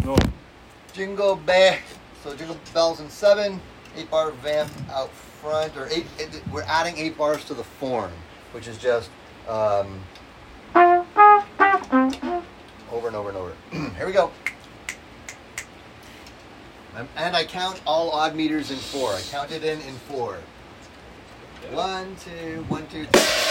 No. Jingle Bell. So Jingle Bells in 7, 8-bar vamp out front, or we're adding 8 bars to the form, which is just over and over and over. Here we go. And I count all odd meters in 4. I count it in 4. 1, 2, 1, 2, 3.